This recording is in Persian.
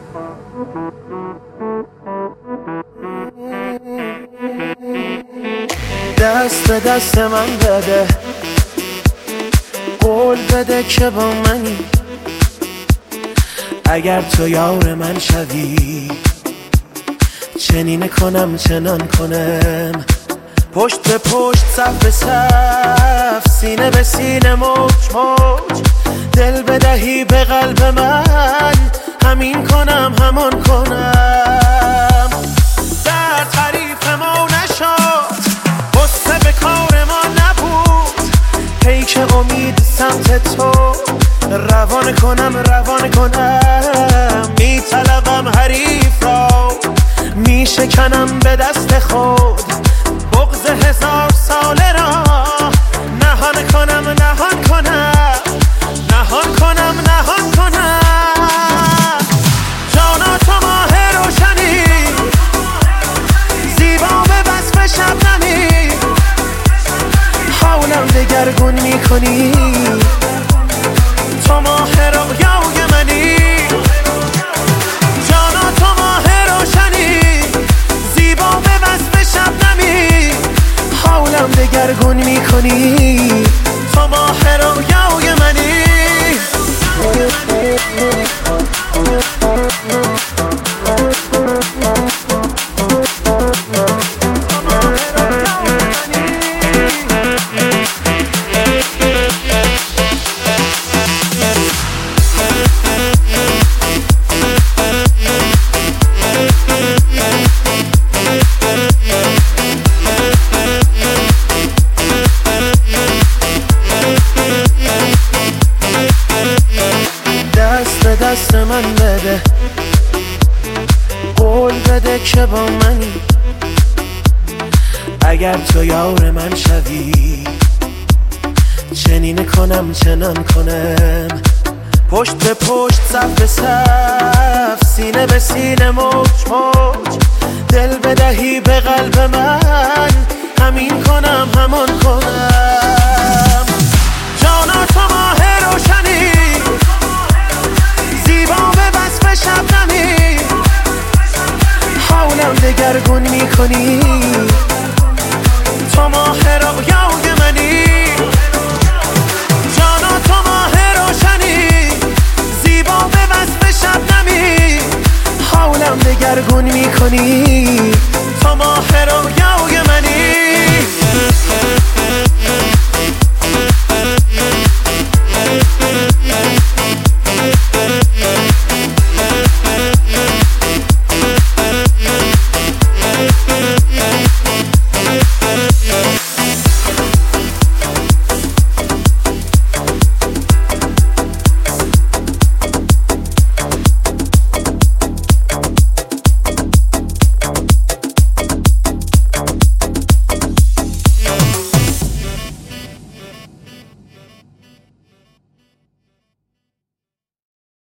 دست به دست من بده، قول بده که با منی. اگر تو یار من شوی، چنین کنم چنان کنم. پشت به پشت، صف به صف، سینه به سینه، موج موج. دل بدهی به قلب من، همین کنم همان کنم. در تعریف ما نشد، غصه به کار ما نبود. پیک امید سمت تو، روان کنم. میطلبم حریف را، میشکنم به دست خود. بغض 1000 ساله را نهان کنم. جانا تو ماه روشنی، زیبا به وصف شبنمی. حالم دگرگون میکنی، تو ماه رویای منی. جانا تو ماه روشنی، زیبا به وصف شبنمی. حالم دگرگون میکنی، تو ماه رویای منی. دست من بده، قول بده که با منی. اگر تو یار من شوی، چنین کنم چنان کنم. پشت به پشت، صف به صف، سینه به سینه، موج موج. دل بدهی به قلب من، همین کنم همان کنم. جانا تو ماه روشنی، زیبا به وصف شبنمی. حالم دگرگون میکنی،